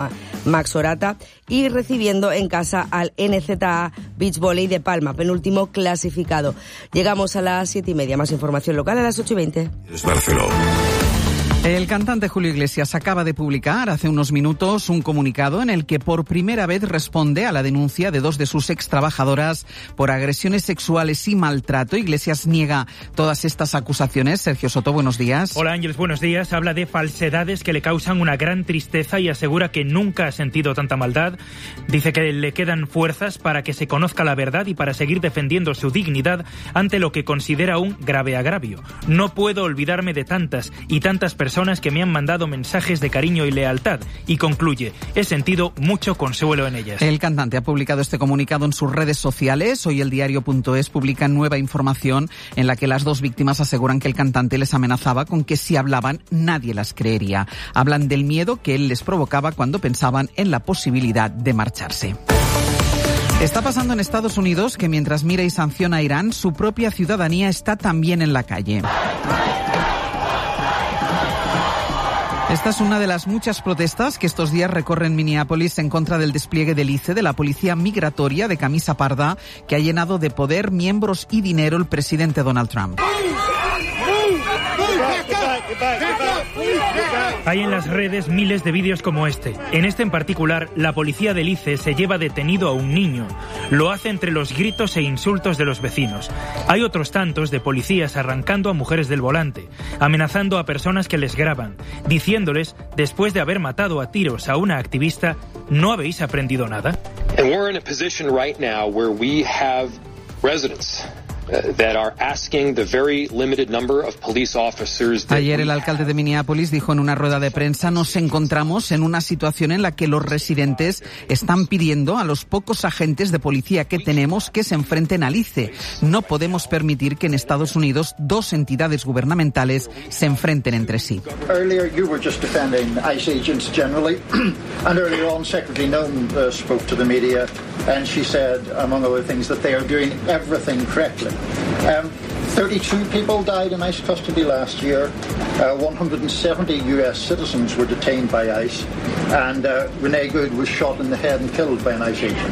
a Max Orata, y recibiendo en casa al NZA Beach Volley de Palma, penúltimo clasificado. Llegamos a las 7:30. Más información local a las 8:20. Es Barcelona. El cantante Julio Iglesias acaba de publicar hace unos minutos un comunicado en el que por primera vez responde a la denuncia de 2 de sus extrabajadoras por agresiones sexuales y maltrato. Iglesias niega todas estas acusaciones. Sergio Soto, buenos días. Hola Ángeles, buenos días. Habla de falsedades que le causan una gran tristeza y asegura que nunca ha sentido tanta maldad. Dice que le quedan fuerzas para que se conozca la verdad y para seguir defendiendo su dignidad ante lo que considera un grave agravio. No puedo olvidarme de tantas y tantas personas que me han mandado mensajes de cariño y lealtad, y concluye: he sentido mucho consuelo en ellas. El cantante ha publicado este comunicado en sus redes sociales. Hoy el diario.es publica nueva información en la que las 2 víctimas aseguran que el cantante les amenazaba con que si hablaban nadie las creería. Hablan del miedo que él les provocaba cuando pensaban en la posibilidad de marcharse. Está pasando en Estados Unidos que mientras mira y sanciona a Irán, su propia ciudadanía está también en la calle. Esta es una de las muchas protestas que estos días recorren Minneapolis en contra del despliegue del ICE, de la policía migratoria de camisa parda, que ha llenado de poder, miembros y dinero el presidente Donald Trump. Hay en las redes miles de vídeos como este. En este en particular, la policía del ICE se lleva detenido a un niño. Lo hace entre los gritos e insultos de los vecinos. Hay otros tantos de policías arrancando a mujeres del volante, amenazando a personas que les graban, diciéndoles, después de haber matado a tiros a una activista, ¿no habéis aprendido nada? And we're in a position right now where we have residents that are asking the very limited number of police officers. Ayer el alcalde de Minneapolis dijo en una rueda de prensa: nos encontramos en una situación en la que los residentes están pidiendo a los pocos agentes de policía que tenemos que se enfrenten al ICE. No podemos permitir que en Estados Unidos 2 entidades gubernamentales se enfrenten entre sí. Earlier you were just defending ICE agents generally, and earlier on Secretary Nunn spoke to the media and she said, among other things, that they are doing everything correctly. 32 people died in ICE custody last year. 170 US citizens were detained by ICE, and Renee Good was shot in the head and killed by an ICE agent.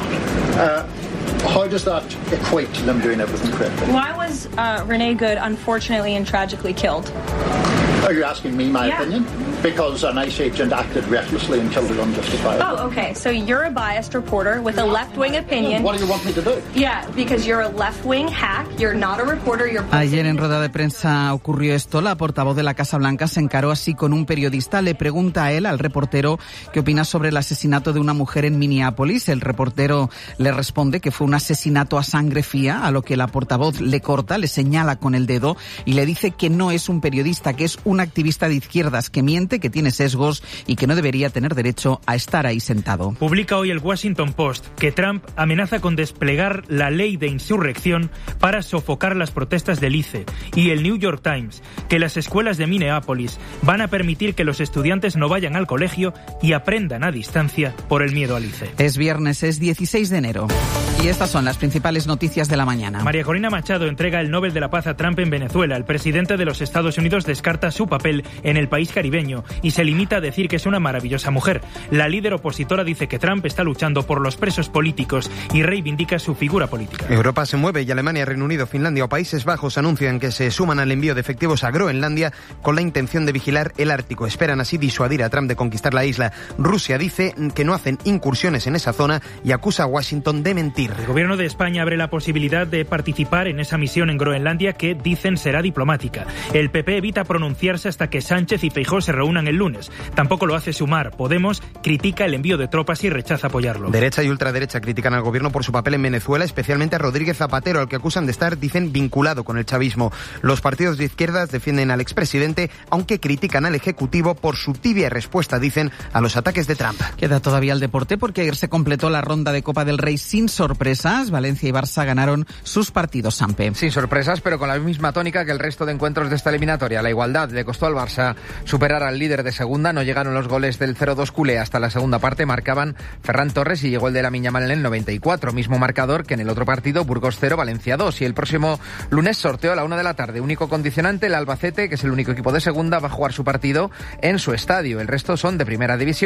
How does that equate to them doing everything correctly? Why was Renee Good unfortunately and tragically killed? Are you asking me my opinion? Because an ICE agent acted recklessly and killed her unjustifiably. Oh, okay. So you're a biased reporter with a left-wing opinion. What do you want me to do? Yeah, because you're a left-wing hack. You're not a reporter. You're. Ayer en rueda de prensa ocurrió esto. La portavoz de la Casa Blanca se encaró así con un periodista. Le pregunta a él, al reportero, qué opina sobre el asesinato de una mujer en Minneapolis. El reportero le responde que fue un asesinato a sangre fría, a lo que la portavoz le corta, le señala con el dedo y le dice que no es un periodista, que es un activista de izquierdas, que miente, que tiene sesgos y que no debería tener derecho a estar ahí sentado. Publica hoy el Washington Post que Trump amenaza con desplegar la ley de insurrección para sofocar las protestas del ICE, y el New York Times que las escuelas de Minneapolis van a permitir que los estudiantes no vayan al colegio y aprendan a distancia por el miedo al ICE. Es viernes, es 16 de enero. Y estas son las principales noticias de la mañana. María Corina Machado entrega el Nobel de la Paz a Trump en Venezuela. El presidente de los Estados Unidos descarta su papel en el país caribeño y se limita a decir que es una maravillosa mujer. La líder opositora dice que Trump está luchando por los presos políticos y reivindica su figura política. Europa se mueve y Alemania, Reino Unido, Finlandia o Países Bajos anuncian que se suman al envío de efectivos a Groenlandia con la intención de vigilar el Ártico. Esperan así disuadir a Trump de conquistar la isla. Rusia dice que no hacen incursiones en esa zona y acusa a Washington de mentir. El gobierno de España abre la posibilidad de participar en esa misión en Groenlandia que dicen será diplomática. El PP evita pronunciarse hasta que Sánchez y Feijóo se reúnan el lunes. Tampoco lo hace Sumar. Podemos critica el envío de tropas y rechaza apoyarlo. Derecha y ultraderecha critican al gobierno por su papel en Venezuela, especialmente a Rodríguez Zapatero, al que acusan de estar, dicen, vinculado con el chavismo. Los partidos de izquierdas defienden al expresidente, aunque critican al Ejecutivo por su tibia respuesta, dicen, a los ataques de Trump. Queda todavía el deporte porque ayer se completó la ronda de Copa del Rey sin sorpresas. Valencia y Barça ganaron sus partidos, Sampe. Sin sorpresas, pero con la misma tónica que el resto de encuentros de esta eliminatoria. La igualdad le costó al Barça superar al líder de segunda. No llegaron los goles del 0-2 culé hasta la segunda parte. Marcaban Ferran Torres y llegó el de Lamine Yamal en el 94. Mismo marcador que en el otro partido, Burgos 0, Valencia 2. Y el próximo lunes sorteo a la 1 de la tarde. Único condicionante, el Albacete, que es el único equipo de segunda, va a jugar su partido en su estadio. El resto son de primera división.